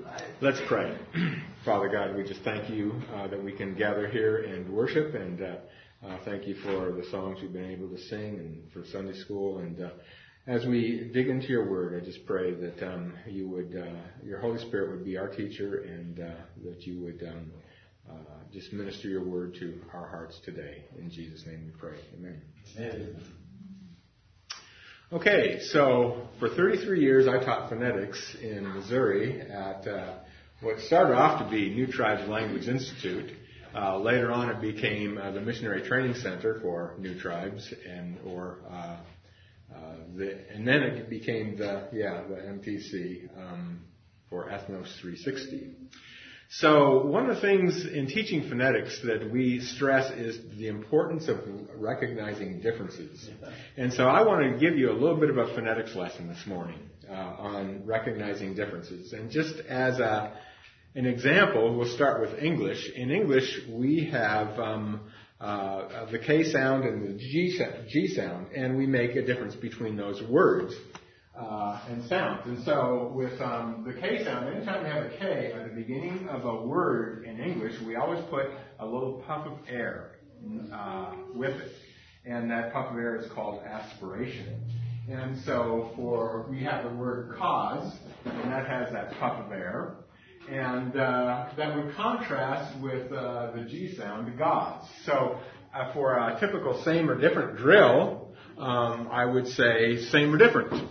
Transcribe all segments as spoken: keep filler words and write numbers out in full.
Let's pray. Father God, we just thank you uh, that we can gather here and worship, and uh, uh, thank you for the songs we've been able to sing and for Sunday school. And uh, as we dig into your word, I just pray that um, you would, uh, your Holy Spirit would be our teacher, and uh, that you would um, uh, just minister your word to our hearts today. In Jesus' name we pray. Amen. Amen. Okay, so for thirty-three years I taught phonetics in Missouri at uh, what started off to be New Tribes Language Institute. Uh, later on it became uh, the Missionary Training Center for New Tribes, and or uh, uh, the, and then it became the yeah the M T C um, for Ethnos three sixty. So one of the things in teaching phonetics that we stress is the importance of recognizing differences. And so I want to give you a little bit of a phonetics lesson this morning uh, on recognizing differences. And just as a, an example, we'll start with English. In English, we have um, uh, the K sound and the G, G sound, and we make a difference between those words. Uh, and sounds. And so with um, the K sound, anytime we have a K at the beginning of a word in English, we always put a little puff of air uh, with it. And that puff of air is called aspiration. And so for, we have the word cause, and that has that puff of air. And uh, that would contrast with uh, the G sound, the gods. So uh, for a typical same or different drill, um, I would say same or different.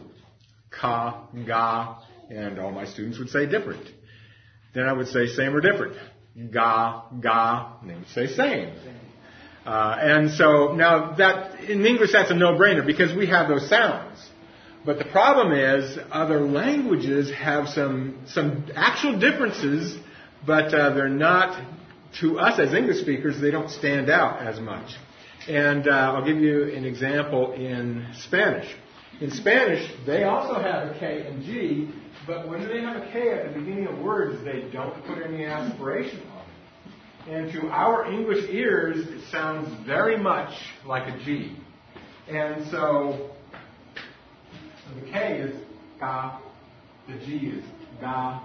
Ka, ga, and all my students would say different. Then I would say same or different. Ga, ga, and they would say same. Uh, and so now that, in English that's a no-brainer because we have those sounds. But the problem is other languages have some, some actual differences, but uh, they're not, to us as English speakers, they don't stand out as much. And uh, I'll give you an example in Spanish. In Spanish, they also have a K and G, but when they have a K at the beginning of words, they don't put any aspiration on it. And to our English ears, it sounds very much like a G. And so, the K is ga, the G is ga,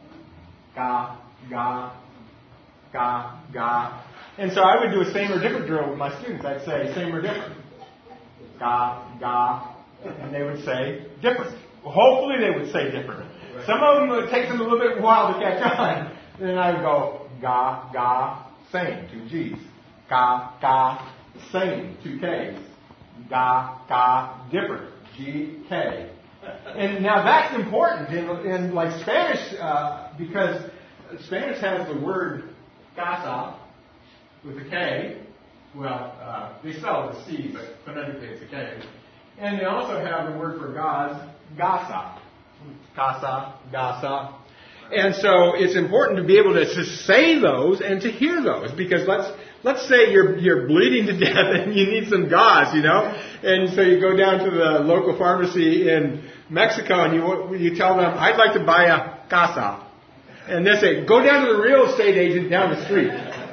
ga, ga, ga, ga. And so I would do a same or different drill with my students. I'd say same or different. Ga, ga. And they would say different. Well, hopefully they would say different. Right. Some of them would take them a little bit while to catch on. And then I would go ga, ga, same, two G's. Ga, ga, same, two K's. Ga, ga, different, G, K. And now that's important in, in like Spanish, uh, because Spanish has the word casa with a K. Well, uh, they spell it with a C, but phonetically it's a K. And they also have the word for gods, gasa. Casa, gasa. And so it's important to be able to, to say those and to hear those. Because let's let's say you're you're bleeding to death and you need some gauze, you know. And so you go down to the local pharmacy in Mexico and you you tell them, I'd like to buy a casa. And they say, go down to the real estate agent down the street.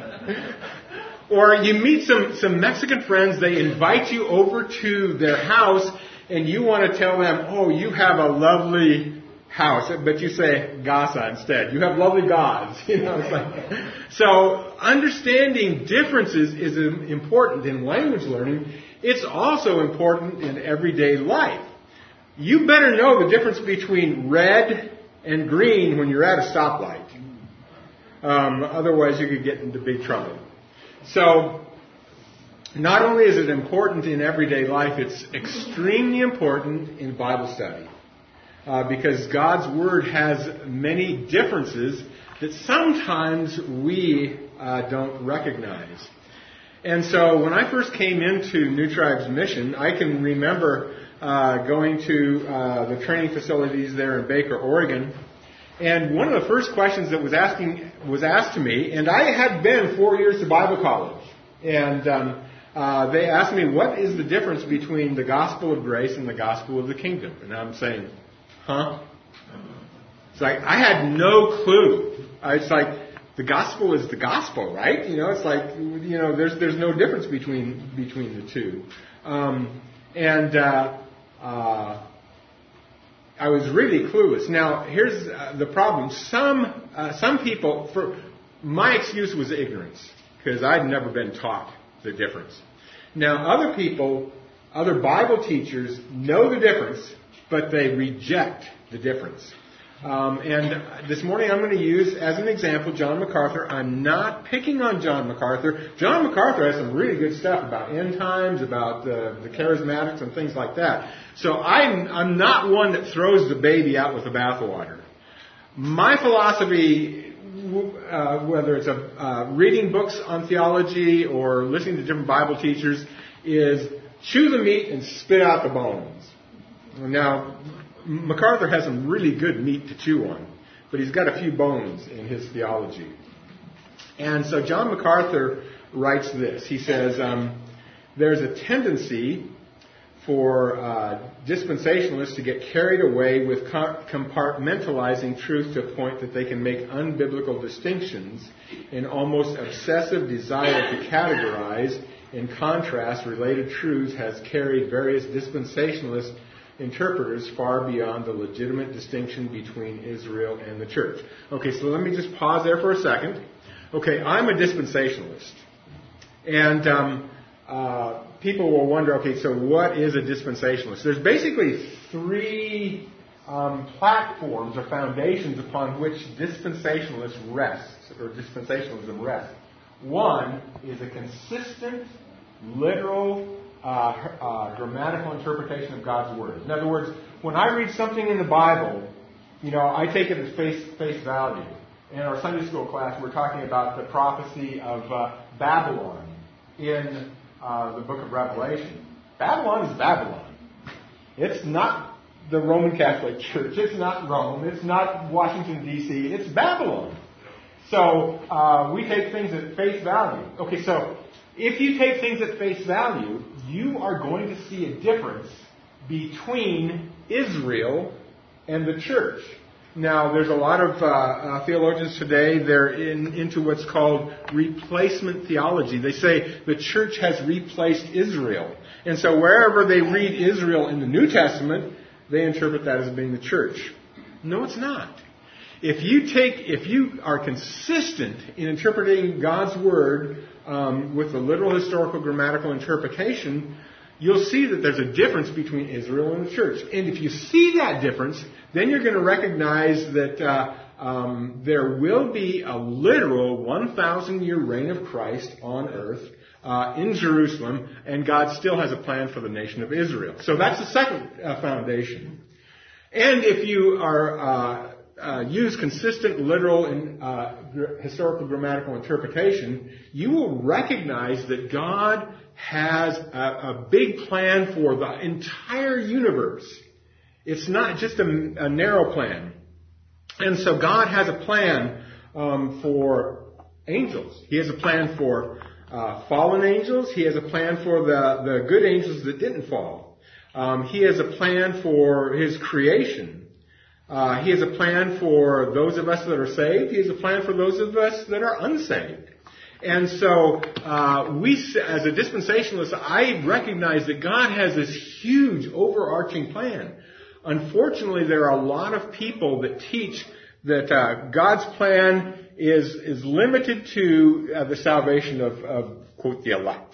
Or you meet some, some Mexican friends, they invite you over to their house, and you want to tell them, oh, you have a lovely house, but you say gasa instead. You have lovely gods. You know, it's like, so understanding differences is important in language learning. It's also important in everyday life. You better know the difference between red and green when you're at a stoplight. Um, otherwise, you could get into big trouble. So, not only is it important in everyday life, it's extremely important in Bible study. Uh, because God's Word has many differences that sometimes we uh, don't recognize. And so, when I first came into New Tribes Mission, I can remember uh, going to uh, the training facilities there in Baker, Oregon. And one of the first questions that was asking was asked to me, and I had been four years to Bible college, and um, uh, they asked me, what is the difference between the gospel of grace and the gospel of the kingdom? And I'm saying, huh? It's like, I had no clue. It's like, the gospel is the gospel, right? You know, it's like, you know, there's there's no difference between between the two. Um, and uh, uh, I was really clueless. Now, here's uh, the problem. Some uh, some people, for my excuse was ignorance, because I'd never been taught the difference. Now, other people, other Bible teachers know the difference, but they reject the difference. Um, and this morning I'm going to use as an example John MacArthur. I'm not picking on John MacArthur. John MacArthur has some really good stuff about end times, about uh, the charismatics and things like that. So I'm, I'm not one that throws the baby out with the bathwater. My philosophy, uh, whether it's a, uh, reading books on theology or listening to different Bible teachers, is chew the meat and spit out the bones. Now, MacArthur has some really good meat to chew on, but he's got a few bones in his theology. And so John MacArthur writes this. He says, um, there's a tendency for uh, dispensationalists to get carried away with compartmentalizing truth to a point that they can make unbiblical distinctions in almost obsessive desire to categorize. In contrast, related truths has carried various dispensationalist interpreters far beyond the legitimate distinction between Israel and the church. Okay, so let me just pause there for a second. Okay, I'm a dispensationalist. And um, uh, people will wonder, okay, so what is a dispensationalist? There's basically three um, platforms or foundations upon which dispensationalists rest, or dispensationalism rests. One is a consistent, literal, Uh, uh, grammatical interpretation of God's Word. In other words, when I read something in the Bible, you know, I take it at face, face value. In our Sunday school class, we're talking about the prophecy of uh, Babylon in uh, the book of Revelation. Babylon is Babylon. It's not the Roman Catholic Church. It's not Rome. It's not Washington, D C It's Babylon. So uh, we take things at face value. Okay, so if you take things at face value, you are going to see a difference between Israel and the church. Now, there's a lot of uh, uh, theologians today, they're in, into what's called replacement theology. They say the church has replaced Israel. And so wherever they read Israel in the New Testament, they interpret that as being the church. No, it's not. If you take, if you are consistent in interpreting God's Word um, with the literal, historical, grammatical interpretation, you'll see that there's a difference between Israel and the church. And if you see that difference, then you're going to recognize that uh, um, there will be a literal one thousand year reign of Christ on earth uh, in Jerusalem, and God still has a plan for the nation of Israel. So that's the second uh, foundation. And if you are uh, Uh, use consistent, literal, and uh, gr- historical, grammatical interpretation, you will recognize that God has a, a big plan for the entire universe. It's not just a, a narrow plan. And so God has a plan um, for angels. He has a plan for uh, fallen angels. He has a plan for the, the good angels that didn't fall. Um, he has a plan for His creation. Uh, he has a plan for those of us that are saved. He has a plan for those of us that are unsaved. And so, uh, we, as a dispensationalist, I recognize that God has this huge overarching plan. Unfortunately, there are a lot of people that teach that uh, God's plan is is limited to uh, the salvation of, of, quote, the elect,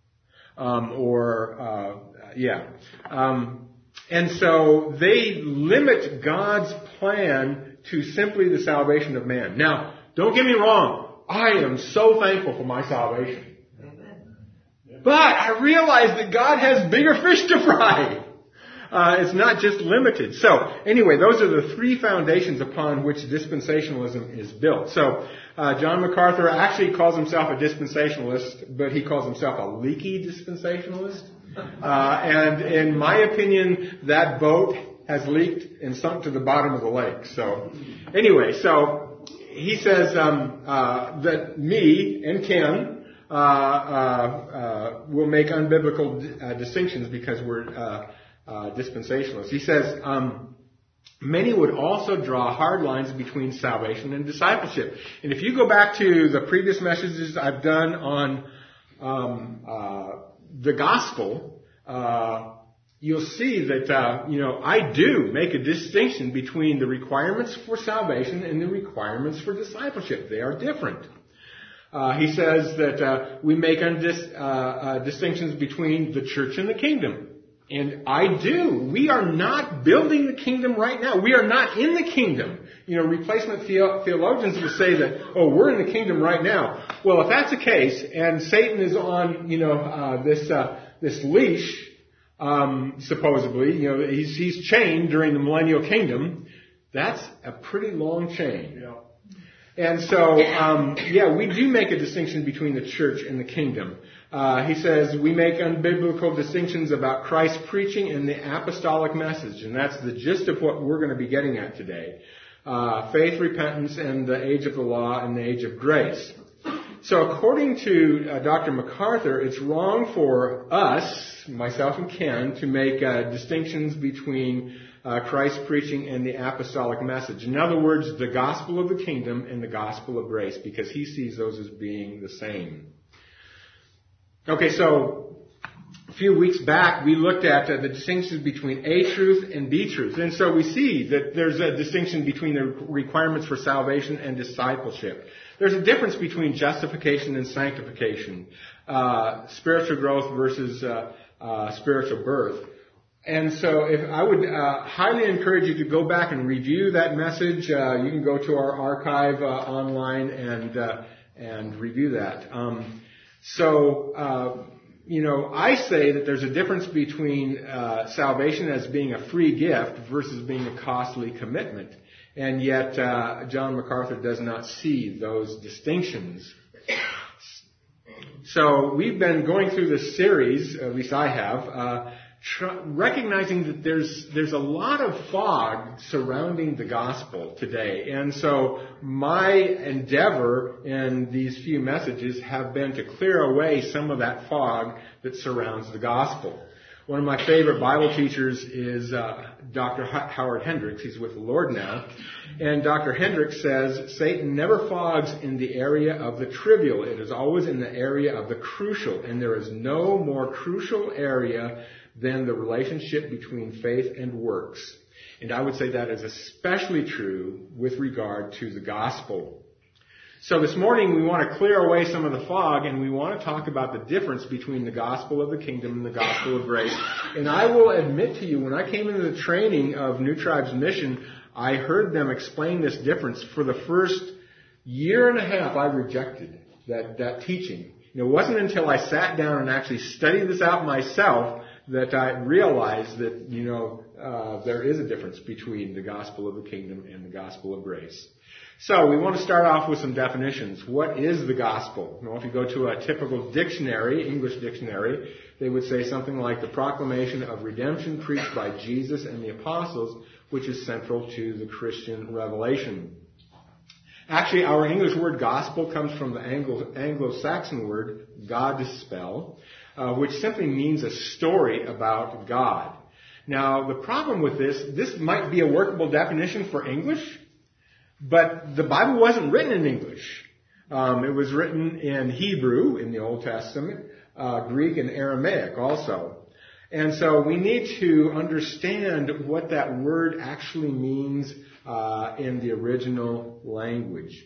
um, or uh, yeah. Um, And so they limit God's plan to simply the salvation of man. Now, don't get me wrong. I am so thankful for my salvation. But I realize that God has bigger fish to fry. Uh, it's not just limited. So, anyway, those are the three foundations upon which dispensationalism is built. So, uh, John MacArthur actually calls himself a dispensationalist, but he calls himself a leaky dispensationalist. Uh, and in my opinion, that boat has leaked and sunk to the bottom of the lake. So, anyway, so he says um, uh, that me and Ken uh, uh, uh, will make unbiblical uh, distinctions because we're uh, uh, dispensationalists. He says um, many would also draw hard lines between salvation and discipleship. And if you go back to the previous messages I've done on um, uh, the gospel, uh, you'll see that, uh, you know, I do make a distinction between the requirements for salvation and the requirements for discipleship. They are different. Uh, he says that uh, we make undis- uh, uh, distinctions between the church and the kingdom. And I do. We are not building the kingdom right now. We are not in the kingdom. You know, replacement theo- theologians will say that, oh, we're in the kingdom right now. Well, if that's the case, and Satan is on, you know, uh, this uh, this leash, um, supposedly, you know, he's he's chained during the millennial kingdom. That's a pretty long chain. Yeah. And so, um, yeah, we do make a distinction between the church and the kingdom. Uh, he says we make unbiblical distinctions about Christ's preaching and the apostolic message, and that's the gist of what we're going to be getting at today. Uh, faith, repentance, and the age of the law and the age of grace. So according to uh, Doctor MacArthur, it's wrong for us, myself and Ken, to make uh, distinctions between uh, Christ's preaching and the apostolic message. In other words, the gospel of the kingdom and the gospel of grace, because he sees those as being the same. Okay, so a few weeks back we looked at uh, the distinctions between A truth and B truth. And so we see that there's a distinction between the requirements for salvation and discipleship. There's a difference between justification and sanctification, uh, spiritual growth versus uh, uh, spiritual birth. And so if I would uh, highly encourage you to go back and review that message. Uh, you can go to our archive uh, online and uh, and review that. Um, so, uh, you know, I say that there's a difference between uh, salvation as being a free gift versus being a costly commitment. And yet, uh, John MacArthur does not see those distinctions. So we've been going through this series, at least I have, uh, tr- recognizing that there's there's a lot of fog surrounding the gospel today. And so my endeavor in these few messages have been to clear away some of that fog that surrounds the gospel. One of my favorite Bible teachers is uh, Doctor H- Howard Hendricks. He's with the Lord now. And Doctor Hendricks says, Satan never fogs in the area of the trivial. It is always in the area of the crucial. And there is no more crucial area than the relationship between faith and works. And I would say that is especially true with regard to the gospel. So this morning we want to clear away some of the fog, and we want to talk about the difference between the gospel of the kingdom and the gospel of grace. And I will admit to you, when I came into the training of New Tribes Mission, I heard them explain this difference. For the first year and a half, I rejected that, that teaching. You know, it wasn't until I sat down and actually studied this out myself that I realized that, you know, uh, there is a difference between the gospel of the kingdom and the gospel of grace. So we want to start off with some definitions. What is the gospel? Well, if you go to a typical dictionary, English dictionary, they would say something like the proclamation of redemption preached by Jesus and the apostles, which is central to the Christian revelation. Actually, our English word gospel comes from the Anglo- Anglo-Saxon word Godspell, uh, which simply means a story about God. Now, the problem with this, this might be a workable definition for English, but the Bible wasn't written in English. Um, it was written in Hebrew in the Old Testament, uh, Greek and Aramaic also. And so we need to understand what that word actually means uh, in the original language.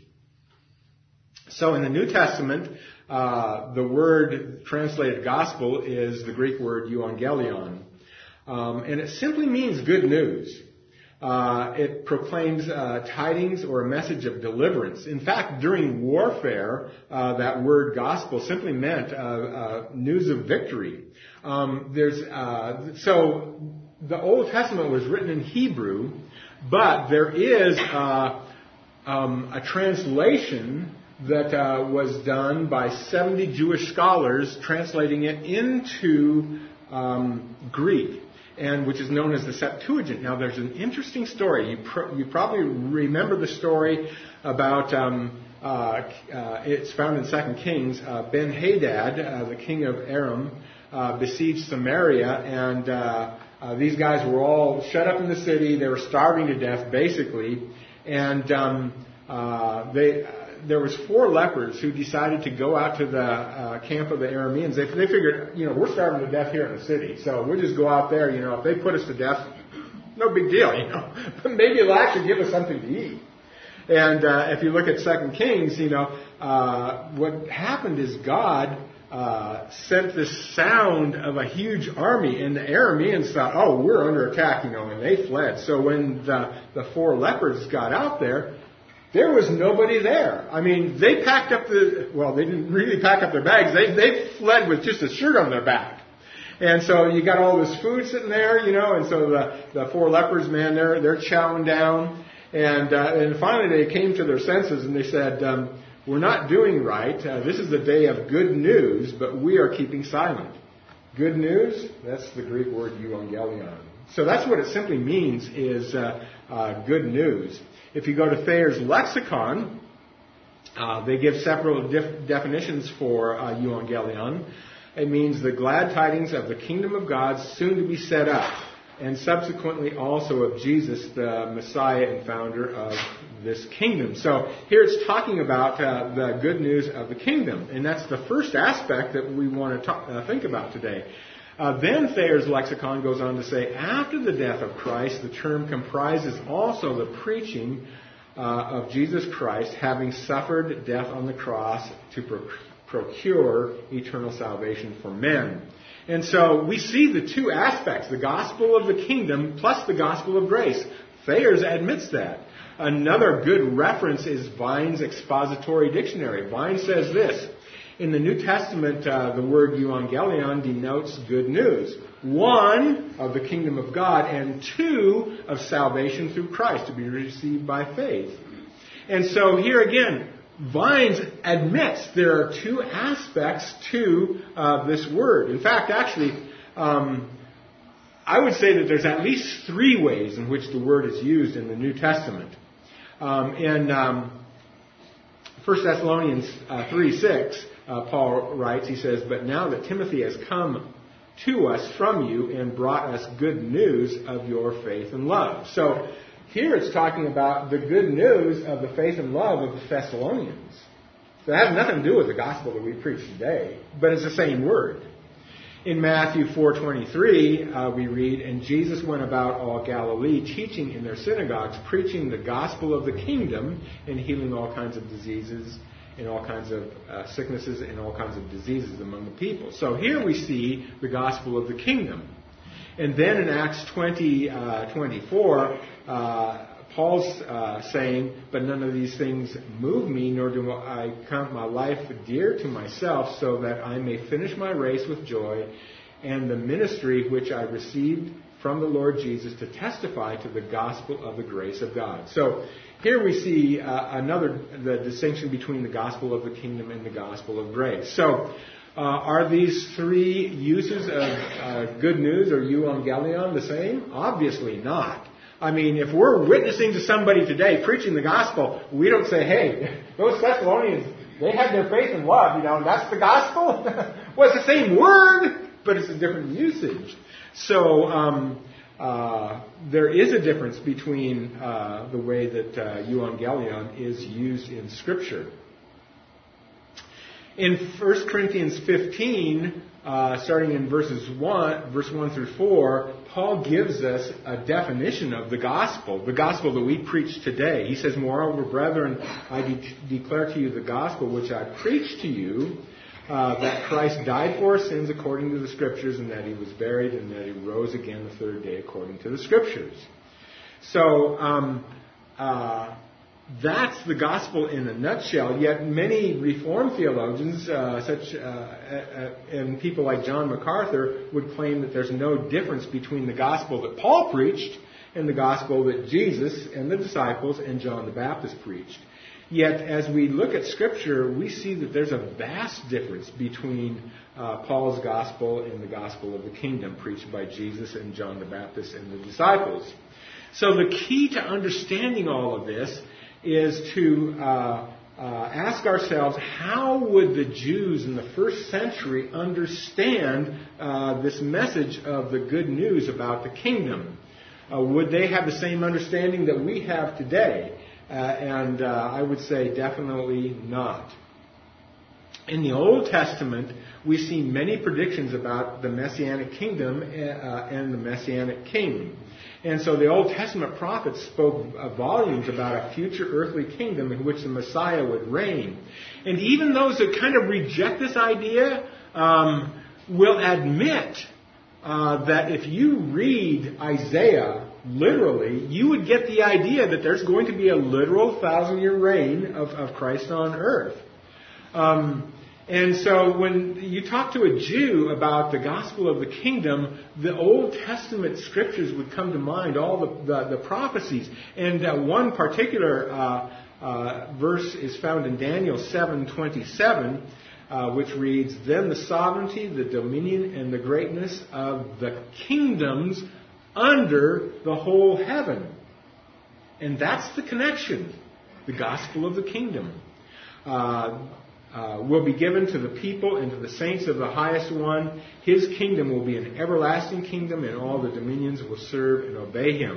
So in the New Testament, uh, the word translated gospel is the Greek word euangelion. Um, and it simply means good news. Uh, it proclaims uh, tidings or a message of deliverance. In fact, during warfare, uh, that word gospel simply meant uh, uh, news of victory. Um, there's uh, so the Old Testament was written in Hebrew, but there is uh, um, a translation that uh, was done by seventy Jewish scholars, translating it into um, Greek, and which is known as the Septuagint. Now, there's an interesting story. You, pr- you probably remember the story about, um, uh, uh, it's found in Second Kings, uh, Ben-Hadad, uh, the king of Aram, uh, besieged Samaria, and uh, uh, these guys were all shut up in the city. They were starving to death, basically, and um, uh, they... there was four lepers who decided to go out to the uh, camp of the Arameans. They, they figured, you know, we're starving to death here in the city, so we'll just go out there. You know, if they put us to death, no big deal, you know. But maybe it'll actually give us something to eat. And uh, if you look at Second Kings, you know, uh, what happened is God uh, sent this sound of a huge army, and the Arameans thought, oh, we're under attack, you know, and they fled. So when the, the four lepers got out there, there was nobody there. I mean, they packed up the, well, they didn't really pack up their bags. They, they fled with just a shirt on their back. And so you got all this food sitting there, you know, and so the, the four lepers, man, they're, they're chowing down. And, uh, and finally they came to their senses and they said, um, we're not doing right. Uh, this is the day of good news, but we are keeping silent. Good news, that's the Greek word euangelion. So that's what it simply means is uh, uh, good news. If you go to Thayer's lexicon, uh, they give several def- definitions for uh, euangelion. It means the glad tidings of the kingdom of God soon to be set up, and subsequently also of Jesus, the Messiah and founder of this kingdom. So here it's talking about uh, the good news of the kingdom, and that's the first aspect that we want to talk, uh, think about today. Uh, then Thayer's lexicon goes on to say, after the death of Christ, the term comprises also the preaching uh, of Jesus Christ, having suffered death on the cross to pro- procure eternal salvation for men. And so we see the two aspects, the gospel of the kingdom plus the gospel of grace. Thayer's admits that. Another good reference is Vine's expository dictionary. Vine says this, in the New Testament, uh, the word euangelion denotes good news. One, of the kingdom of God, and two, of salvation through Christ, to be received by faith. And so here again, Vines admits there are two aspects to uh, this word. In fact, actually, um, I would say that there's at least three ways in which the word is used in the New Testament. Um, in um, First Thessalonians uh, three six, uh, Paul writes, he says, but now that Timothy has come to us from you and brought us good news of your faith and love. So here it's talking about the good news of the faith and love of the Thessalonians. So it has nothing to do with the gospel that we preach today, but it's the same word. In Matthew four twenty-three, uh, we read, and Jesus went about all Galilee, teaching in their synagogues, preaching the gospel of the kingdom, and healing all kinds of diseases and all kinds of uh, sicknesses and all kinds of diseases among the people. So here we see the gospel of the kingdom. And then in Acts twenty, twenty-four, uh, Paul's uh, saying, but none of these things move me, nor do I count my life dear to myself, so that I may finish my race with joy and the ministry which I received from the Lord Jesus to testify to the gospel of the grace of God. So here we see uh, another, the distinction between the gospel of the kingdom and the gospel of grace. So uh, are these three uses of uh, good news or euangelion the same? Obviously not. I mean, if we're witnessing to somebody today, preaching the gospel, we don't say, hey, those Thessalonians, they had their faith and love, you know, and that's the gospel? Well, it's the same word, but it's a different usage. So um, uh, there is a difference between uh, the way that uh, euangelion is used in Scripture. In First Corinthians fifteen, uh, starting in verses one, verse one through four, Paul gives us a definition of the gospel, the gospel that we preach today. He says, moreover, brethren, I de- declare to you the gospel which I preach to you, uh, that Christ died for our sins according to the Scriptures, and that he was buried, and that he rose again the third day according to the Scriptures. So, um, uh, that's the gospel in a nutshell, yet many Reformed theologians, uh, such uh, uh, and people like John MacArthur, would claim that there's no difference between the gospel that Paul preached and the gospel that Jesus and the disciples and John the Baptist preached. Yet, as we look at Scripture, we see that there's a vast difference between uh, Paul's gospel and the gospel of the kingdom preached by Jesus and John the Baptist and the disciples. So the key to understanding all of this is to uh, uh, ask ourselves, how would the Jews in the first century understand uh, this message of the good news about the kingdom? Uh, would they have the same understanding that we have today? uh, and uh, I would say definitely not. In the Old Testament, we see many predictions about the Messianic kingdom uh, and the Messianic king. And so the Old Testament prophets spoke uh, volumes about a future earthly kingdom in which the Messiah would reign. And even those that kind of reject this idea um, will admit uh, that if you read Isaiah literally, you would get the idea that there's going to be a literal thousand-year reign of, of Christ on earth. Um, and so when you talk to a Jew about the gospel of the kingdom, the Old Testament scriptures would come to mind, all the, the, the prophecies. And uh, one particular uh, uh, verse is found in Daniel seven twenty-seven, uh, which reads, "Then the sovereignty, the dominion, and the greatness of the kingdoms under the whole heaven." And that's the connection, the gospel of the kingdom. Uh, Uh, will be given to the people and to the saints of the highest one. His kingdom will be an everlasting kingdom, and all the dominions will serve and obey him.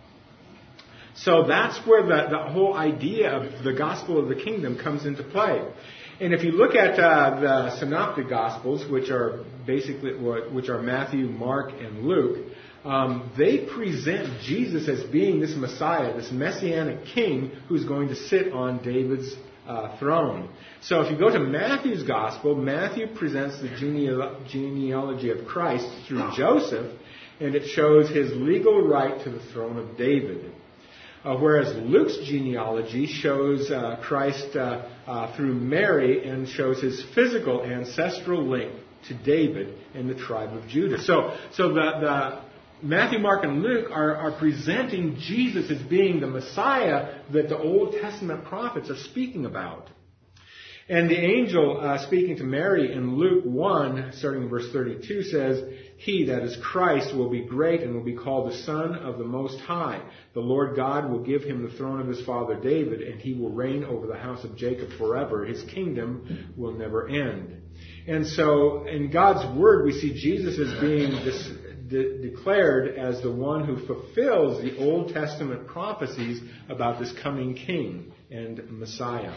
So that's where the, the whole idea of the gospel of the kingdom comes into play. And if you look at uh, the synoptic gospels, which are basically which are Matthew, Mark, and Luke, um, they present Jesus as being this Messiah, this messianic king who's going to sit on David's Uh, throne. So if you go to Matthew's gospel, Matthew presents the geneal- genealogy of Christ through Joseph, and it shows his legal right to the throne of David. Uh, whereas Luke's genealogy shows uh, Christ uh, uh, through Mary and shows his physical ancestral link to David and the tribe of Judah. So, so the, the Matthew, Mark, and Luke are, are presenting Jesus as being the Messiah that the Old Testament prophets are speaking about. And the angel uh, speaking to Mary in Luke one, starting in verse thirty-two, says, "He, that is Christ, will be great and will be called the Son of the Most High. The Lord God will give him the throne of his father David, and he will reign over the house of Jacob forever. His kingdom will never end." And so in God's Word, we see Jesus as being this De- declared as the one who fulfills the Old Testament prophecies about this coming king and Messiah.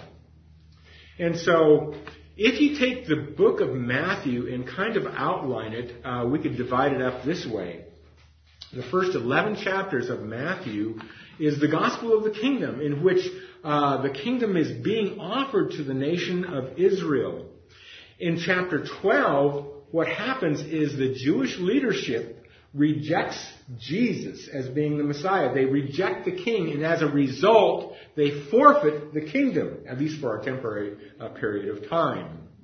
And so, if you take the book of Matthew and kind of outline it, uh, we could divide it up this way. The first eleven chapters of Matthew is the gospel of the kingdom, in which uh, the kingdom is being offered to the nation of Israel. In chapter twelve, what happens is the Jewish leadership rejects Jesus as being the Messiah. They reject the king, and as a result, they forfeit the kingdom, at least for a temporary uh, period of time.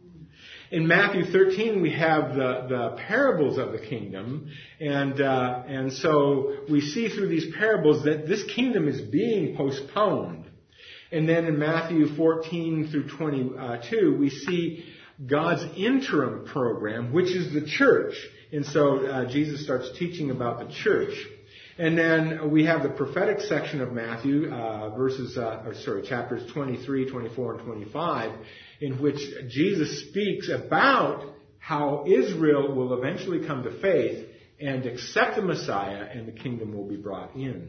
In Matthew thirteen, we have the, the parables of the kingdom, and uh, and so we see through these parables that this kingdom is being postponed. And then in Matthew fourteen through twenty-two, we see God's interim program, which is the church. And so uh, Jesus starts teaching about the church. And then we have the prophetic section of Matthew, uh, verses, uh, or sorry, chapters twenty-three, twenty-four, and twenty-five, in which Jesus speaks about how Israel will eventually come to faith and accept the Messiah, and the kingdom will be brought in.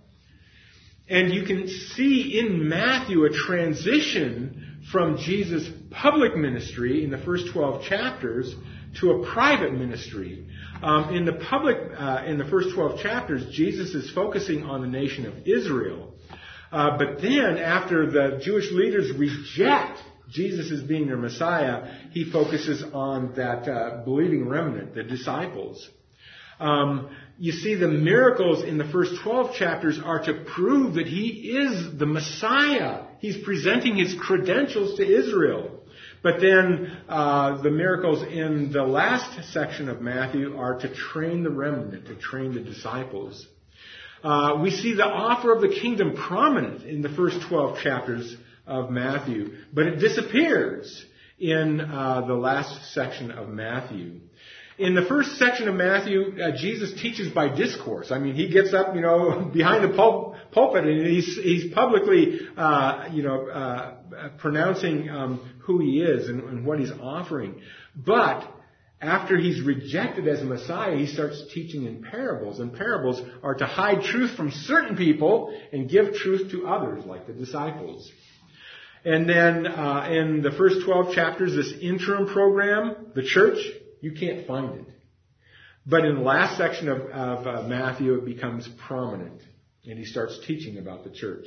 And you can see in Matthew a transition from Jesus' public ministry in the first twelve chapters to a private ministry. Um, in the public, uh, in the first twelve chapters, Jesus is focusing on the nation of Israel. Uh, but then, after the Jewish leaders reject Jesus as being their Messiah, he focuses on that uh, believing remnant, the disciples. Um, you see, the miracles in the first twelve chapters are to prove that he is the Messiah. He's presenting his credentials to Israel. But then uh, the miracles in the last section of Matthew are to train the remnant, to train the disciples. Uh, we see the offer of the kingdom prominent in the first twelve chapters of Matthew, but it disappears in uh, the last section of Matthew. In the first section of Matthew, uh, Jesus teaches by discourse. I mean, he gets up, you know, behind the pul- pulpit and he's, he's publicly, uh, you know, uh, pronouncing um, who he is and, and what he's offering. But after he's rejected as a Messiah, he starts teaching in parables. And parables are to hide truth from certain people and give truth to others, like the disciples. And then uh, in the first twelve chapters, this interim program, the church, you can't find it. But in the last section of, of uh, Matthew, it becomes prominent. And he starts teaching about the church.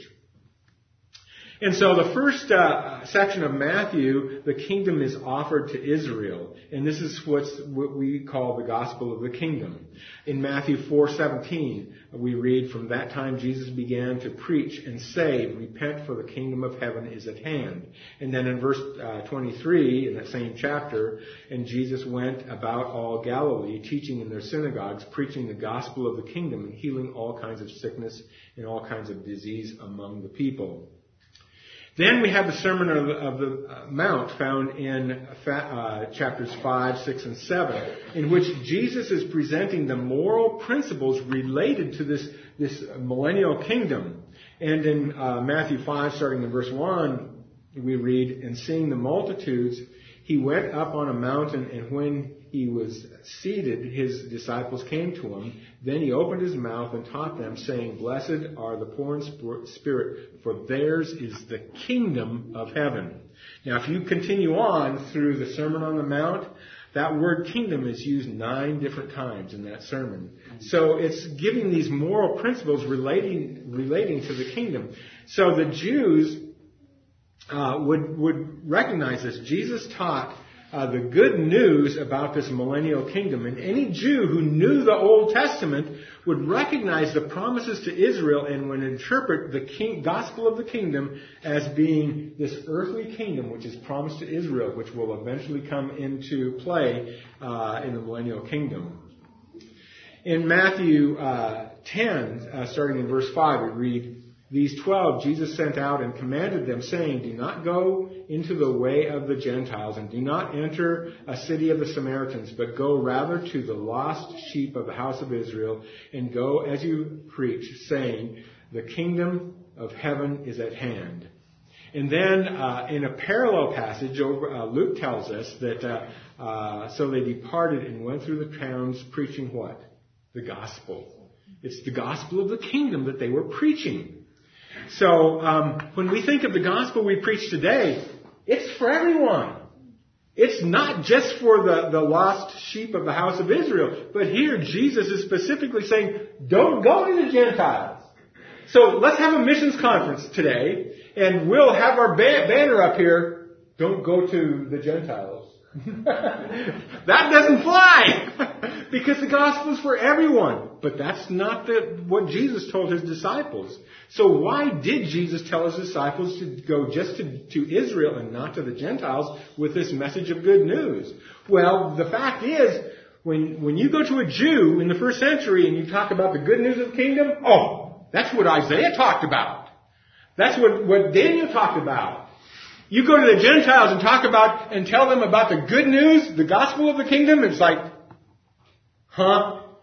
And so the first uh, section of Matthew, the kingdom is offered to Israel. And this is what's what we call the gospel of the kingdom. In Matthew four seventeen, we read, "From that time Jesus began to preach and say, 'Repent, for the kingdom of heaven is at hand.'" And then in verse uh, twenty-three, in that same chapter, "And Jesus went about all Galilee, teaching in their synagogues, preaching the gospel of the kingdom, and healing all kinds of sickness and all kinds of disease among the people." Then we have the Sermon of the, of the Mount found in uh, chapters five, six, and seven, in which Jesus is presenting the moral principles related to this, this millennial kingdom. And in uh, Matthew five, starting in verse one, we read, "And seeing the multitudes, he went up on a mountain, and when he was seated, his disciples came to him. Then he opened his mouth and taught them, saying, 'Blessed are the poor in spirit, for theirs is the kingdom of heaven.'" Now, if you continue on through the Sermon on the Mount, that word kingdom is used nine different times in that sermon. So it's giving these moral principles relating relating to the kingdom. So the Jews uh, would would recognize this. Jesus taught Uh, the good news about this millennial kingdom. And any Jew who knew the Old Testament would recognize the promises to Israel and would interpret the king, gospel of the kingdom as being this earthly kingdom which is promised to Israel, which will eventually come into play uh, in the millennial kingdom. In Matthew uh, ten, uh, starting in verse five, we read, "These twelve Jesus sent out and commanded them, saying, 'Do not go into the way of the Gentiles, and do not enter a city of the Samaritans, but go rather to the lost sheep of the house of Israel, and go as you preach, saying, the kingdom of heaven is at hand.'" And then uh, in a parallel passage, over, uh, Luke tells us that uh, uh, so they departed and went through the towns preaching what? The gospel. It's the gospel of the kingdom that they were preaching. So um, when we think of the gospel we preach today, it's for everyone. It's not just for the, the lost sheep of the house of Israel. But here Jesus is specifically saying, don't go to the Gentiles. So let's have a missions conference today, and we'll have our ba- banner up here, "Don't go to the Gentiles." That doesn't fly! Because the gospel is for everyone. But that's not the, what Jesus told his disciples. So why did Jesus tell his disciples to go just to, to Israel and not to the Gentiles with this message of good news? Well, the fact is, when, when you go to a Jew in the first century and you talk about the good news of the kingdom, oh, that's what Isaiah talked about. That's what, what Daniel talked about. You go to the Gentiles and talk about and tell them about the good news, the gospel of the kingdom, it's like, huh?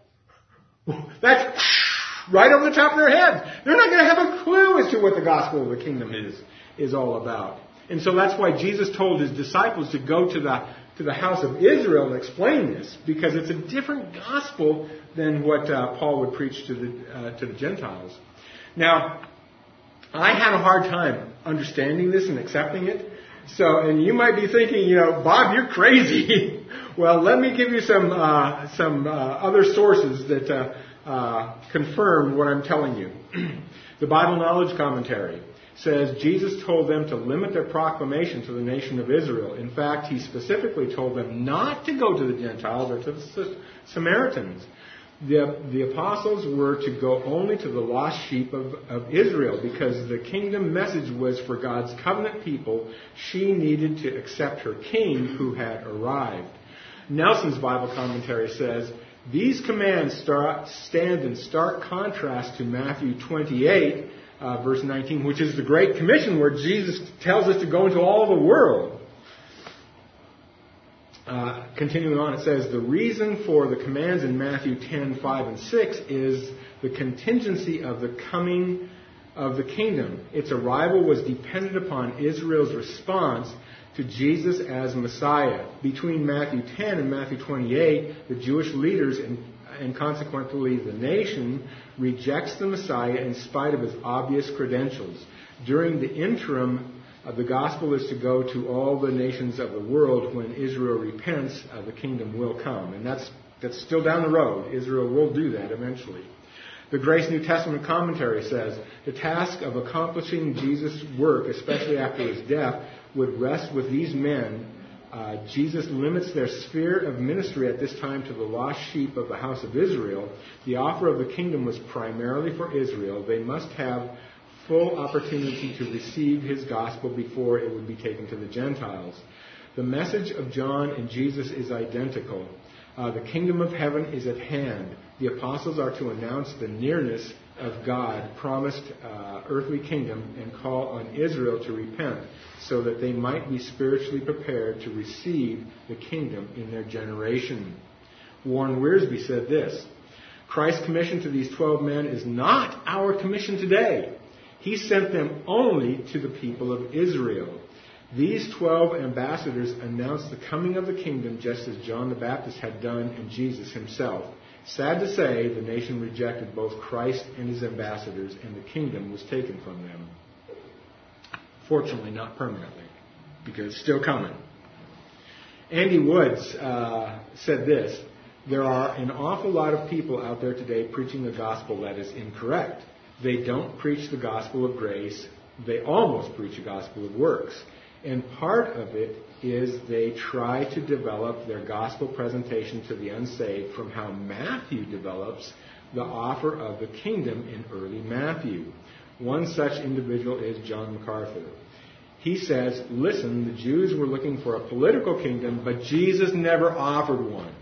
That's right over the top of their heads. They're not going to have a clue as to what the gospel of the kingdom is, is all about. And so that's why Jesus told his disciples to go to the, to the house of Israel and explain this, because it's a different gospel than what uh, Paul would preach to the, uh, to the Gentiles. Now, I had a hard time understanding this and accepting it. So, and you might be thinking, you know, Bob, you're crazy. Well, let me give you some uh, some uh, other sources that uh, uh, confirm what I'm telling you. The Bible Knowledge Commentary says Jesus told them to limit their proclamation to the nation of Israel. In fact, he specifically told them not to go to the Gentiles or to the Samaritans. The, the apostles were to go only to the lost sheep of, of Israel, because the kingdom message was for God's covenant people. She needed to accept her king who had arrived. Nelson's Bible commentary says, these commands start, stand in stark contrast to Matthew twenty-eight, uh, verse nineteen, which is the Great Commission, where Jesus tells us to go into all the world. Uh, continuing on, it says, the reason for the commands in Matthew ten, five, and six is the contingency of the coming of the kingdom. Its arrival was dependent upon Israel's response to Jesus as Messiah. Between Matthew ten and Matthew twenty-eight, the Jewish leaders and, and consequently the nation rejects the Messiah in spite of his obvious credentials. During the interim, uh, the gospel is to go to all the nations of the world. When Israel repents, uh, the kingdom will come. And that's, that's still down the road. Israel will do that eventually. The Grace New Testament commentary says, the task of accomplishing Jesus' work, especially after his death, would rest with these men. Uh, Jesus limits their sphere of ministry at this time to the lost sheep of the house of Israel. The offer of the kingdom was primarily for Israel. They must have full opportunity to receive his gospel before it would be taken to the Gentiles. The message of John and Jesus is identical. Uh, the kingdom of heaven is at hand. The apostles are to announce the nearness of God, promised uh, earthly kingdom, and call on Israel to repent so that they might be spiritually prepared to receive the kingdom in their generation. Warren Wiersbe said this, Christ's commission to these twelve men is not our commission today. He sent them only to the people of Israel. These twelve ambassadors announced the coming of the kingdom just as John the Baptist had done and Jesus himself. Sad to say, the nation rejected both Christ and his ambassadors, and the kingdom was taken from them. Fortunately, not permanently, because it's still coming. Andy Woods uh, said this, there are an awful lot of people out there today preaching the gospel that is incorrect. They don't preach the gospel of grace. They almost preach a gospel of works. And part of it is they try to develop their gospel presentation to the unsaved from how Matthew develops the offer of the kingdom in early Matthew. One such individual is John MacArthur. He says, listen, the Jews were looking for a political kingdom, but Jesus never offered one.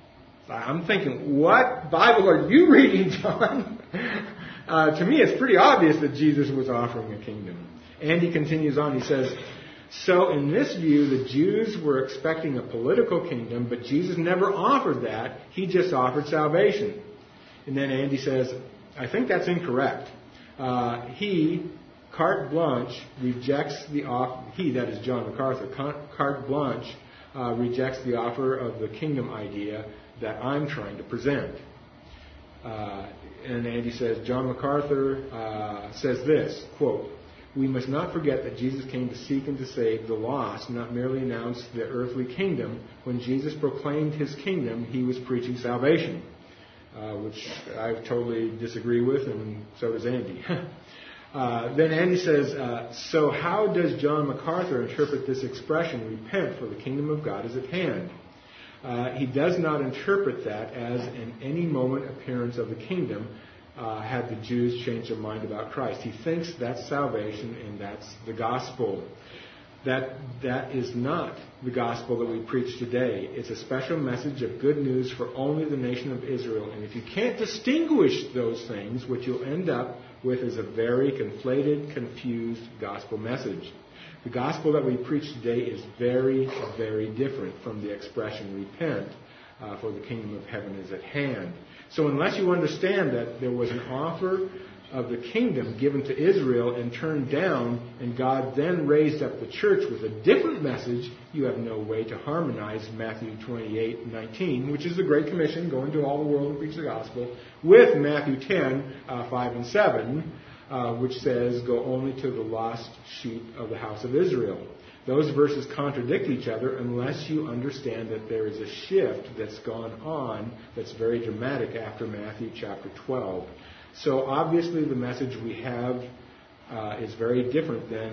I'm thinking, what Bible are you reading, John? uh, to me, it's pretty obvious that Jesus was offering a kingdom. And he continues on, he says, so in this view, the Jews were expecting a political kingdom, but Jesus never offered that. He just offered salvation. And then Andy says, I think that's incorrect. Uh, he, carte blanche, rejects the offer. He, that is John MacArthur, carte blanche uh, rejects the offer of the kingdom idea that I'm trying to present. Uh, and Andy says, John MacArthur uh, says this, quote, we must not forget that Jesus came to seek and to save the lost, not merely announce the earthly kingdom. When Jesus proclaimed his kingdom, he was preaching salvation, uh, which I totally disagree with, and so does Andy. uh, then Andy says, uh, so how does John MacArthur interpret this expression, repent, for the kingdom of God is at hand? Uh, he does not interpret that as an any moment appearance of the kingdom, Uh, had the Jews changed their mind about Christ. He thinks that's salvation and that's the gospel. That that is not the gospel that we preach today. It's a special message of good news for only the nation of Israel. And if you can't distinguish those things, what you'll end up with is a very conflated, confused gospel message. The gospel that we preach today is very, very different from the expression repent, uh, for the kingdom of heaven is at hand. So unless you understand that there was an offer of the kingdom given to Israel and turned down, and God then raised up the church with a different message, you have no way to harmonize Matthew twenty-eight nineteen, which is the Great Commission, going to all the world and preach the gospel, with Matthew ten, uh, five and seven, uh, which says, go only to the lost sheep of the house of Israel. Those verses contradict each other unless you understand that there is a shift that's gone on that's very dramatic after Matthew chapter twelve. So obviously the message we have uh, is very different than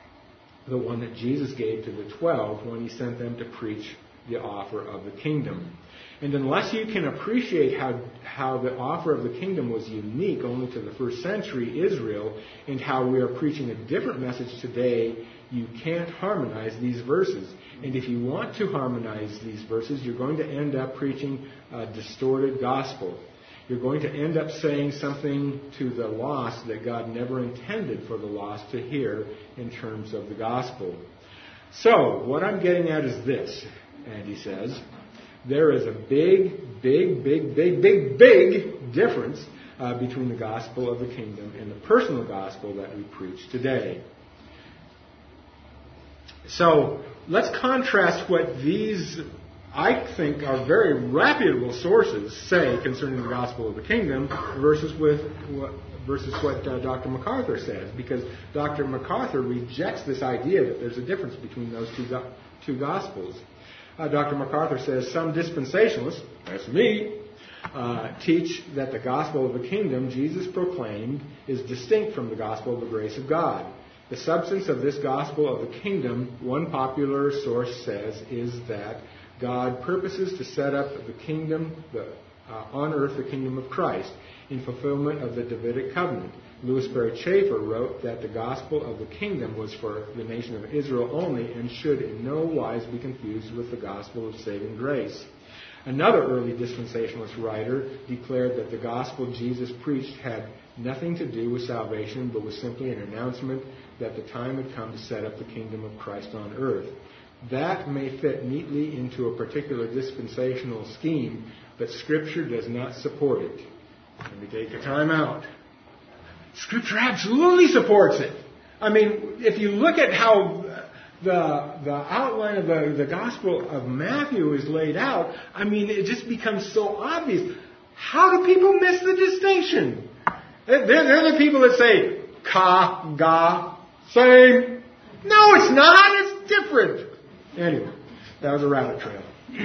the one that Jesus gave to the twelve when he sent them to preach the offer of the kingdom. And unless you can appreciate how, how the offer of the kingdom was unique only to the first century Israel and how we are preaching a different message today, you can't harmonize these verses. And if you want to harmonize these verses, you're going to end up preaching a distorted gospel. You're going to end up saying something to the lost that God never intended for the lost to hear in terms of the gospel. So, what I'm getting at is this, Andy says. There is a big, big, big, big, big, big difference uh, between the gospel of the kingdom and the personal gospel that we preach today. So let's contrast what these, I think, are very reputable sources say concerning the gospel of the kingdom versus with what, versus what uh, Doctor MacArthur says, because Doctor MacArthur rejects this idea that there's a difference between those two go- two gospels. Uh, Doctor MacArthur says some dispensationalists, that's me, uh, teach that the gospel of the kingdom Jesus proclaimed is distinct from the gospel of the grace of God. The substance of this gospel of the kingdom, one popular source says, is that God purposes to set up the kingdom, the, uh, on earth, the kingdom of Christ, in fulfillment of the Davidic covenant. Louis Berry Chafer wrote that the gospel of the kingdom was for the nation of Israel only and should in no wise be confused with the gospel of saving grace. Another early dispensationalist writer declared that the gospel Jesus preached had nothing to do with salvation, but was simply an announcement that the time had come to set up the kingdom of Christ on earth. That may fit neatly into a particular dispensational scheme, but Scripture does not support it. Let me take a time out. Scripture absolutely supports it. I mean, if you look at how the the outline of the, the Gospel of Matthew is laid out, I mean, it just becomes so obvious. How do people miss the distinction? They're, they're the people that say, ka, ga, same. No, it's not. It's different. Anyway, that was a rabbit trail.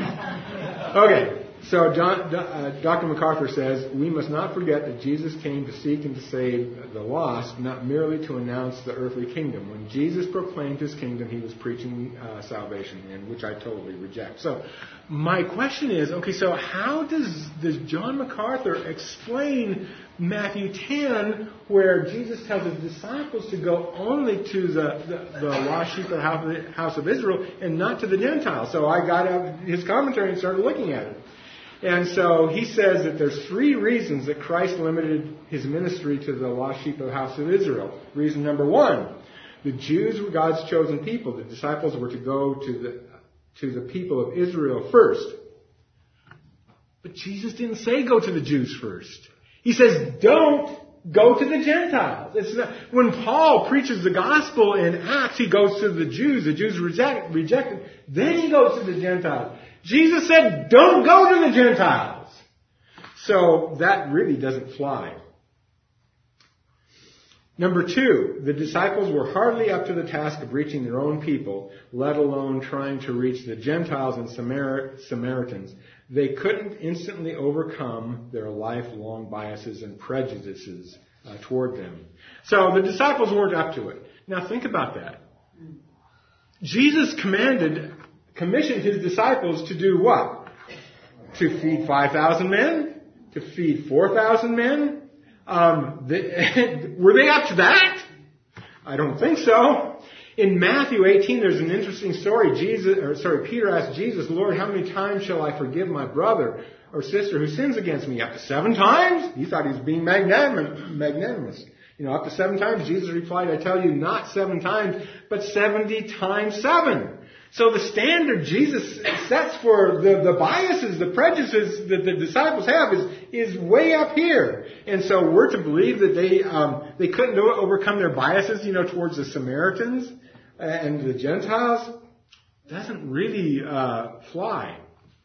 Okay. So John, uh, Doctor MacArthur says, we must not forget that Jesus came to seek and to save the lost, not merely to announce the earthly kingdom. When Jesus proclaimed his kingdom, he was preaching uh, salvation, and which I totally reject. So my question is, okay, so how does, does John MacArthur explain Matthew ten, where Jesus tells his disciples to go only to the, the, the lost sheep of the house of Israel and not to the Gentiles? So I got out his commentary and started looking at it. And so he says that there's three reasons that Christ limited his ministry to the lost sheep of the house of Israel. Reason number one, the Jews were God's chosen people. The disciples were to go to the to the people of Israel first. But Jesus didn't say go to the Jews first. He says don't go to the Gentiles. It's not, when Paul preaches the gospel in Acts, he goes to the Jews. The Jews reject, reject it. Then he goes to the Gentiles. Jesus said, don't go to the Gentiles. So that really doesn't fly. Number two, the disciples were hardly up to the task of reaching their own people, let alone trying to reach the Gentiles and Samar- Samaritans. They couldn't instantly overcome their lifelong biases and prejudices uh, toward them. So the disciples weren't up to it. Now think about that. Jesus commanded commissioned his disciples to do what? To feed five thousand men? To feed four thousand men? Um, they, were they up to that? I don't think so. In Matthew eighteen, there's an interesting story. Jesus, or sorry, Peter asked Jesus, Lord, how many times shall I forgive my brother or sister who sins against me? Up to seven times? He thought he was being magnanimous. You know, up to seven times. Jesus replied, I tell you, not seven times, but seventy times seven. So the standard Jesus sets for the, the biases, the prejudices that the disciples have is, is way up here. And so we're to believe that they, um, they couldn't overcome their biases, you know, towards the Samaritans and the Gentiles. Doesn't really, uh, fly.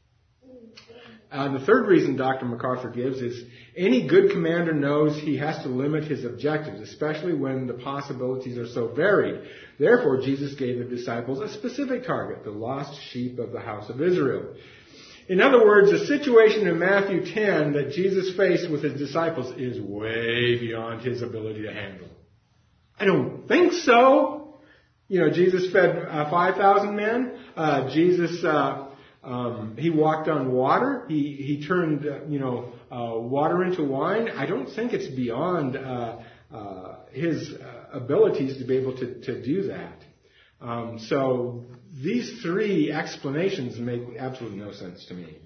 Uh, the third reason Doctor MacArthur gives is any good commander knows he has to limit his objectives, especially when the possibilities are so varied. Therefore, Jesus gave the disciples a specific target, the lost sheep of the house of Israel. In other words, the situation in Matthew ten that Jesus faced with his disciples is way beyond his ability to handle. I don't think so. You know, Jesus fed uh, five thousand men. Uh, Jesus, uh, um, he walked on water. He, he turned, uh, you know, uh, water into wine. I don't think it's beyond uh, uh, his uh, abilities to be able to, to do that. Um, so these three explanations make absolutely no sense to me.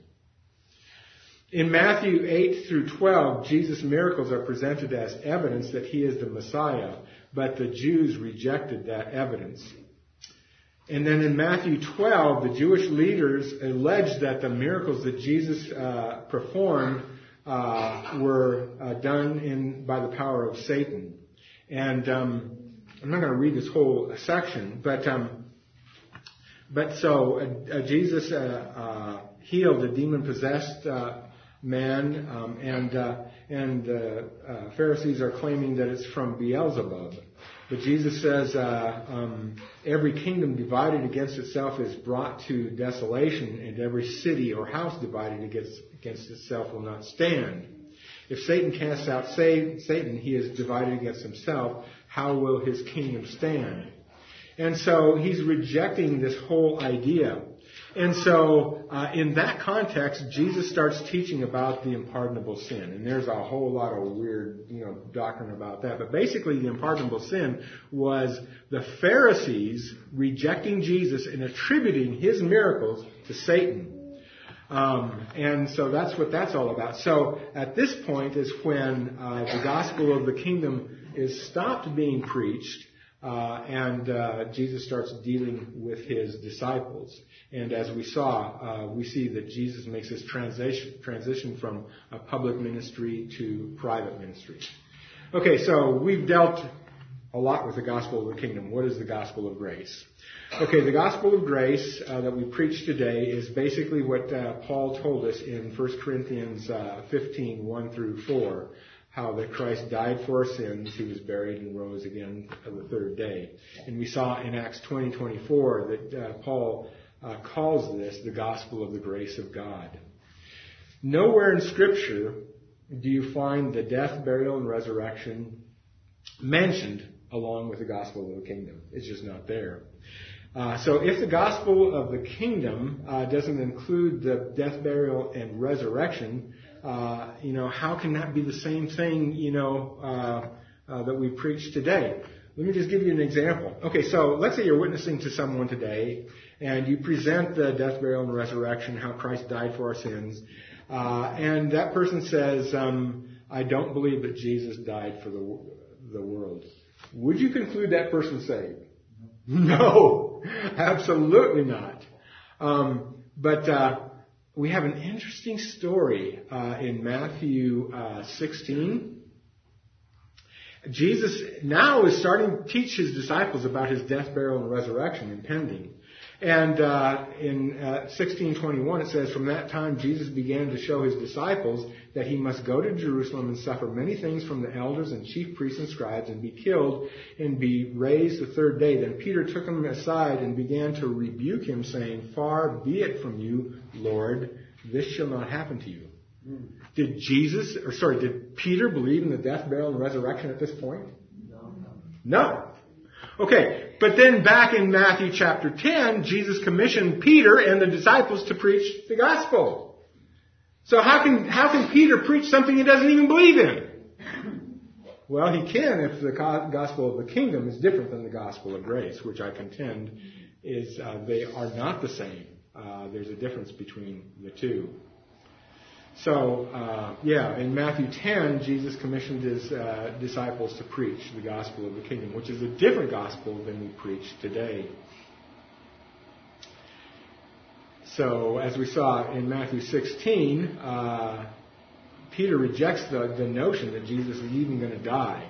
In Matthew eight through twelve, Jesus' miracles are presented as evidence that he is the Messiah, but the Jews rejected that evidence. And then in Matthew twelve, the Jewish leaders alleged that the miracles that Jesus uh, performed uh, were uh, done in by the power of Satan. And um, I'm not going to read this whole section, but um, but so uh, uh, Jesus uh, uh, healed a demon-possessed uh, man, um, and uh, and the uh, Pharisees are claiming that it's from Beelzebub. But Jesus says, uh, um, every kingdom divided against itself is brought to desolation, and every city or house divided against, against itself will not stand. If Satan casts out Satan, he is divided against himself. How will his kingdom stand? And so he's rejecting this whole idea. And so, uh, in that context, Jesus starts teaching about the unpardonable sin. And there's a whole lot of weird, you know, doctrine about that. But basically, the unpardonable sin was the Pharisees rejecting Jesus and attributing his miracles to Satan. Um, and so that's what that's all about. So at this point is when uh, the gospel of the kingdom is stopped being preached. Uh, and uh, Jesus starts dealing with his disciples. And as we saw, uh, we see that Jesus makes this transition, transition from a public ministry to private ministry. Okay, so we've dealt a lot with the gospel of the kingdom. What is the gospel of grace? Okay, the gospel of grace uh, that we preach today is basically what uh, Paul told us in First Corinthians uh, fifteen, one through four. How that Christ died for our sins, he was buried and rose again on the third day. And we saw in Acts twenty, twenty-four that uh, Paul uh, calls this the gospel of the grace of God. Nowhere in Scripture do you find the death, burial, and resurrection mentioned along with the gospel of the kingdom. It's just not there. Uh, so if the gospel of the kingdom uh, doesn't include the death, burial, and resurrection, Uh, you know, how can that be the same thing, you know, uh, uh, that we preach today? Let me just give you an example. Okay, so let's say you're witnessing to someone today, and you present the death, burial, and resurrection, how Christ died for our sins, uh, and that person says, um, I don't believe that Jesus died for the the world. Would you conclude that person's saved? No, absolutely not. Um, but uh, we have an interesting story uh, in Matthew uh, sixteen. Jesus now is starting to teach his disciples about his death, burial, and resurrection impending. And uh, in uh, sixteen twenty-one it says, from that time Jesus began to show his disciples that he must go to Jerusalem and suffer many things from the elders and chief priests and scribes and be killed and be raised the third day. Then Peter took him aside and began to rebuke him, saying, far be it from you, Lord, this shall not happen to you. Mm. Did Jesus, or sorry, did Peter believe in the death, burial, and resurrection at this point? No. No. Okay, but then back in Matthew chapter ten, Jesus commissioned Peter and the disciples to preach the gospel. So how can how can Peter preach something he doesn't even believe in? Well, he can if the gospel of the kingdom is different than the gospel of grace, which I contend is uh, they are not the same. Uh, there's a difference between the two. So, uh, yeah, in Matthew ten, Jesus commissioned his uh, disciples to preach the gospel of the kingdom, which is a different gospel than we preach today. So, as we saw in Matthew sixteen, uh, Peter rejects the, the notion that Jesus is even going to die.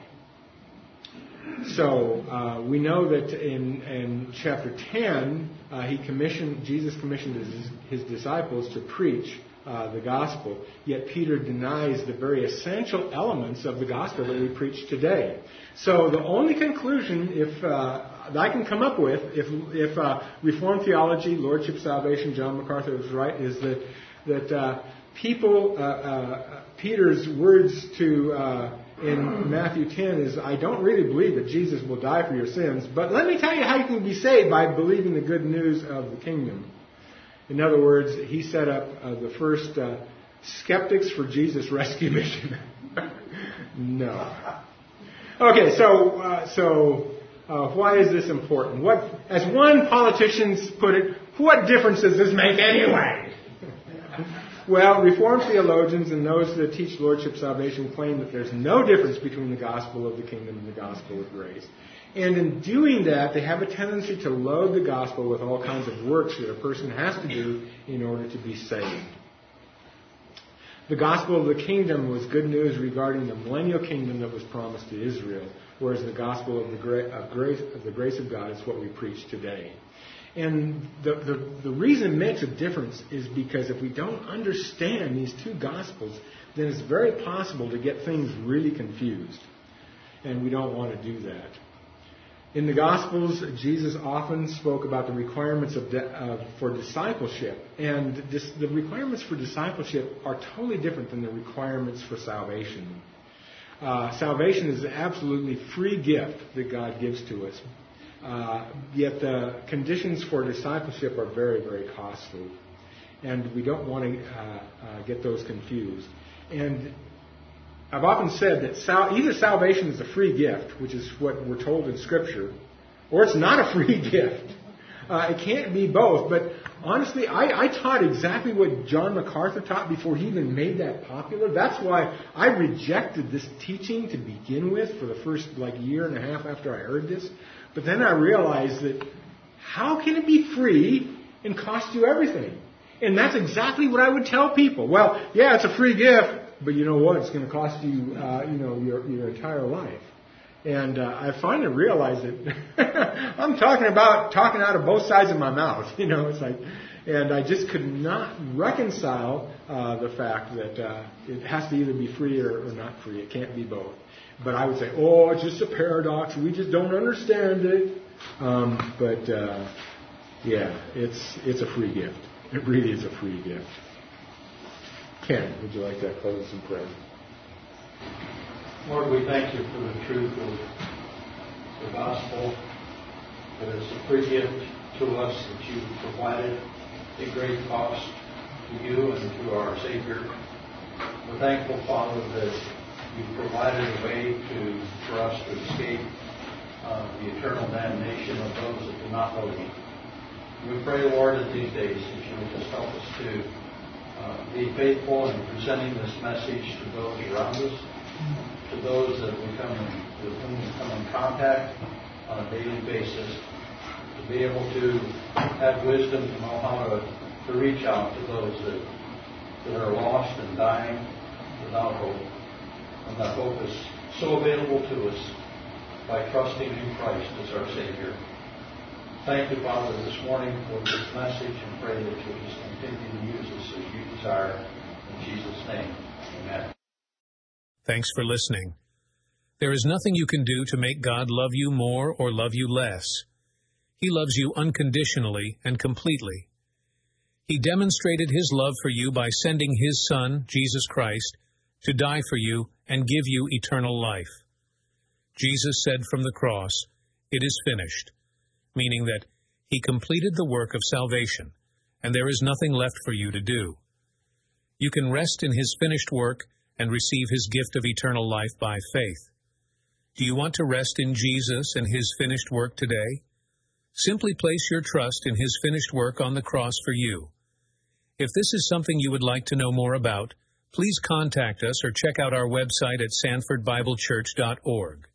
So, uh, we know that in, in chapter ten, uh, he commissioned, Jesus commissioned his, his disciples to preach Uh, the gospel, yet Peter denies the very essential elements of the gospel that we preach today. So the only conclusion, if uh, that I can come up with, if if uh, Reformed theology, Lordship Salvation, John MacArthur was right, is that that uh, people, uh, uh, Peter's words to uh, in Matthew ten is, I don't really believe that Jesus will die for your sins, but let me tell you how you can be saved by believing the good news of the kingdom. In other words, he set up uh, the first uh, Skeptics for Jesus Rescue Mission. No. Okay, so uh, so uh, why is this important? What, as one politician put it, what difference does this make anyway? Well, Reformed theologians and those that teach Lordship Salvation claim that there's no difference between the gospel of the kingdom and the gospel of grace. And in doing that, they have a tendency to load the gospel with all kinds of works that a person has to do in order to be saved. The gospel of the kingdom was good news regarding the millennial kingdom that was promised to Israel, whereas the gospel of the, gra- of grace, of the grace of God is what we preach today. And the, the, the reason it makes a difference is because if we don't understand these two gospels, then it's very possible to get things really confused. And we don't want to do that. In the Gospels, Jesus often spoke about the requirements of de- uh, for discipleship. And this, the requirements for discipleship are totally different than the requirements for salvation. Uh, salvation is an absolutely free gift that God gives to us. Uh, yet the conditions for discipleship are very, very costly. And we don't want to uh, uh, get those confused. And I've often said that sal- either salvation is a free gift, which is what we're told in Scripture, or it's not a free gift. Uh, it can't be both. But honestly, I, I taught exactly what John MacArthur taught before he even made that popular. That's why I rejected this teaching to begin with for the first like year and a half after I heard this. But then I realized that how can it be free and cost you everything? And that's exactly what I would tell people. Well, yeah, it's a free gift. But you know what? It's going to cost you, uh, you know, your your entire life. And uh, I finally realized that I'm talking about talking out of both sides of my mouth. You know, it's like, and I just could not reconcile uh, the fact that uh, it has to either be free or, or not free. It can't be both. But I would say, oh, it's just a paradox. We just don't understand it. Um, but uh, yeah, it's it's a free gift. It really is a free gift. Ken, would you like to close in prayer? Lord, we thank you for the truth of the gospel, that it's a free gift to us, that you provided a great cost to you and to our Savior. We're thankful, Father, that you provided a way to for us to escape uh, the eternal damnation of those that do not know you. We pray, Lord, in these days that you would just help us to Uh, be faithful in presenting this message to those around us, to those that we come in, with whom we come in contact on a daily basis, to be able to have wisdom to know how to, to reach out to those that, that are lost and dying without hope. And that hope is so available to us by trusting in Christ as our Savior. Thank you, Father, this morning for this message, and pray that you just continue to use us as you desire. In Jesus' name, amen. Thanks for listening. There is nothing you can do to make God love you more or love you less. He loves you unconditionally and completely. He demonstrated His love for you by sending His Son, Jesus Christ, to die for you and give you eternal life. Jesus said from the cross, "It is finished," meaning that He completed the work of salvation, and there is nothing left for you to do. You can rest in His finished work and receive His gift of eternal life by faith. Do you want to rest in Jesus and His finished work today? Simply place your trust in His finished work on the cross for you. If this is something you would like to know more about, please contact us or check out our website at sanford bible church dot org.